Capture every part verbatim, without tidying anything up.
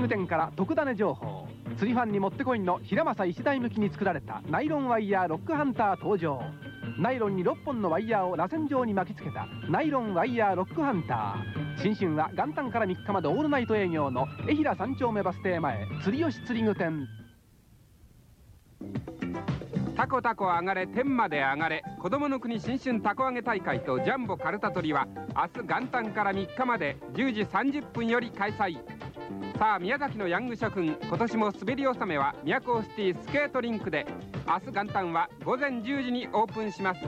具店から特ダネ情報。釣りファンにもってこいの平正一台向きに作られたナイロンワイヤーロックハンター登場。ナイロンにろっぽんのワイヤーを螺旋状に巻きつけたナイロンワイヤーロックハンター。新春は元旦からみっかまでオールナイト営業の江平三丁目バス停前釣り吉釣り具店。 タコタコ上がれ天まで上がれ、子どもの国新春たこ揚げ大会とジャンボカルタ取りは明日元旦からみっかまでじゅうじさんじゅっぷんより開催。さあ宮崎のヤング諸君、今年も滑り納めは宮古シティスケートリンクで、明日元旦は午前じゅうじにオープンします。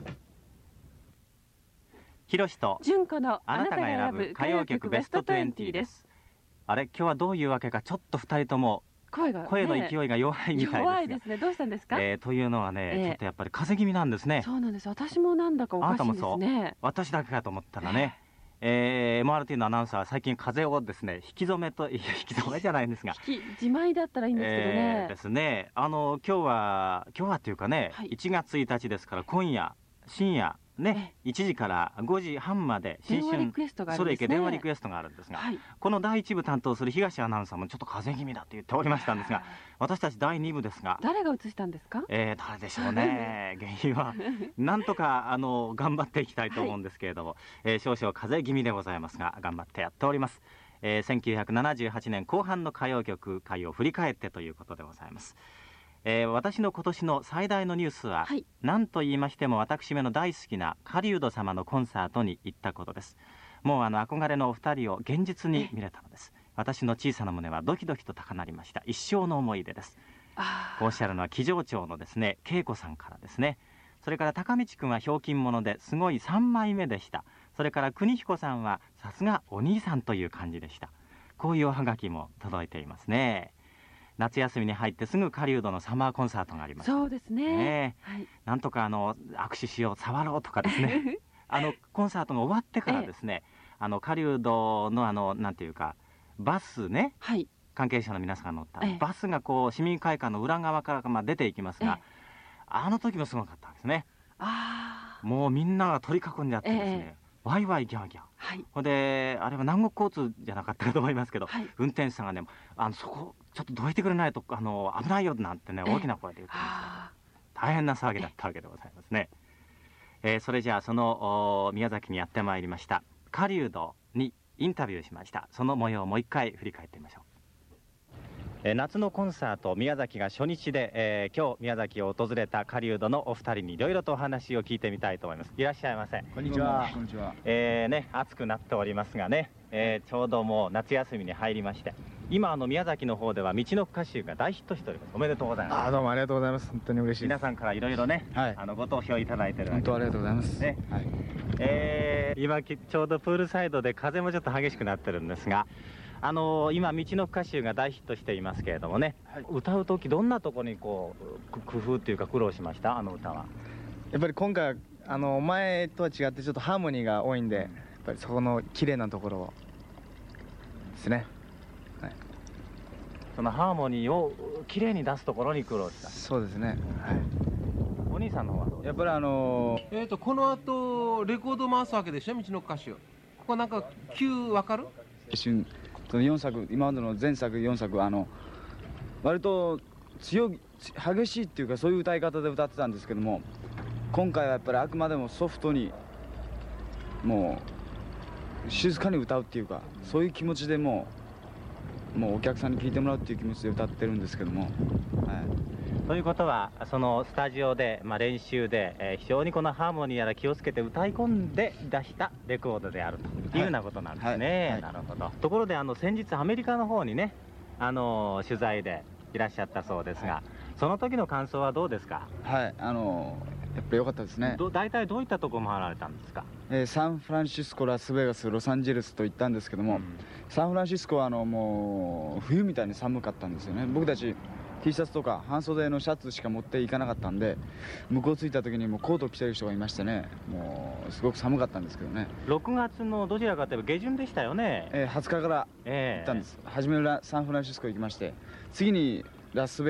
ひろしと純子のあなたが選ぶ歌謡曲ベストにじゅうです。あれ、今日はどういうわけかちょっとふたりとも声が、ね、 声の勢いが弱いみたいですが。 弱いですね。どうしたんですか？ えー、というのはね、えー、ちょっとやっぱり風邪気味なんですね。 そうなんです。私もなんだかおかしいですね。あなたもそう。 私だけかと思ったらね、えー、エムアールティー のアナウンサーは最近風邪をですね引き染めといや引き染めじゃないんですが、 引き自前だったらいいんですけどね。 えー、ですね。あの今日は今日はっていうかね、はい、いちがつついたちですから今夜深夜ね、いちじからごじはんまで新春それいけ電話リクエストがあるんですが、はい、このだいいち部担当する東アナウンサーもちょっと風邪気味だと言っておりましたんですが、私たちだいに部ですが、 誰が映したんですか？ えー、誰でしょうね。原因はなんとかあの頑張っていきたいと思うんですけれども、はい、えー、少々風邪気味でございますが頑張ってやっております。えー、せんきゅうひゃくななじゅうはちねん後半の歌謡曲会を振り返ってということでございます。えー、私の今年の最大のニュースは、はい、何と言いましても私めの大好きな狩人様のコンサートに行ったことです。もうあの憧れのお二人を現実に見れたのです。私の小さな胸はドキドキと高鳴りました。一生の思い出です。こうおっしゃるのは木城町のですね恵子さんからですね。それから高道くんはひょうきん者ですごいさんまいめでした。それから邦彦さんはさすがお兄さんという感じでした。こういうおはがきも届いていますね。夏休みに入ってすぐ狩人のサマーコンサートがありました。 そうですね。 ね、はい、なんとかあの握手しよう触ろうとかですねあのコンサートが終わってからですね、ええ、あの狩人のあのなんていうかバスね、はい、関係者の皆さんが乗った、ええ、バスがこう市民会館の裏側からまあ出ていきますが、ええ、あの時もすごかったんですね。あもうみんなが取り囲んであってですね、ええ、ワイワイギャーギャー、はい、ほんであれは南国交通じゃなかったかと思いますけど、はい、運転手さんがねあのそこちょっとどいてくれないとあの危ないよなんてね大きな声で言ってました。大変な騒ぎだったわけでございますね。えー、それじゃあその宮崎にやってまいりました狩人にインタビューしました。その模様をもう一回振り返ってみましょう。えー、夏のコンサート宮崎が初日で、えー、今日宮崎を訪れた狩人のお二人にいろいろとお話を聞いてみたいと思います。いらっしゃいませ。 こんにちは。こんにちは。 えーね、暑くなっておりますがね、えー、ちょうどもう夏休みに入りまして、今あの宮崎の方では道の歌集が大ヒットしております。おめでとうございます。 あ、どうもありがとうございます。本当に嬉しいです。 皆さんからいろいろね、はい、あのご投票いただいてるわけです。 本当ありがとうございます。 ね、はい、えー、今ちょうどプールサイドで風もちょっと激しくなってるんですが、あのー、今道の歌集が大ヒットしていますけれどもね、はい、歌う時どんなところにこう工夫っていうか苦労しました？あの歌はやっぱり今回あの前とは違ってちょっとハーモニーが多いんで、やっぱりそこの綺麗なところをですね、はい、 そのハーモニーを綺麗に出すところに苦労した。 そうですね、はい、 お兄さんの方はどうですか？ やっぱりあのー、 えーとこの後レコード回すわけでしょ、道の歌集。ここなんか急わかる？ 一瞬そのよんさく、今までの前作よんさくあの割と強い激しいっていうかそういう歌い方で歌ってたんですけども、今回はやっぱりあくまでもソフトにもう静かに歌うっていうか、そういう気持ちでもうもうお客さんに聴いてもらうっていう気持ちで歌ってるんですけども、はい、 ということはそのスタジオで、まあ、練習で、えー、非常にこのハーモニーやら気をつけて歌い込んで出したレコードであるというようなことなんですね、はいはい、なるほど。ところであの先日アメリカの方にね、あのー、取材でいらっしゃったそうですが、はい、その時の感想はどうですか？ はい、あのー、やっぱり良かったですね。 ど大体どういったところ回られたんですか？ えー、サンフランシスコ、ラスベガス、ロサンゼルスと行ったんですけども、うん、サンフランシスコはあのもう冬みたいに寒かったんですよね。僕たち T シャツとか半袖のシャツしか持っていかなかったんで、向こう着いた時にもうコート着てる人がいましてね、もうすごく寒かったんですけどね。 ろくがつのどちらかといえば下旬でしたよね。 えー、はつかから行ったんです、えー、初めサンフランシスコ行きまして、次にラスベ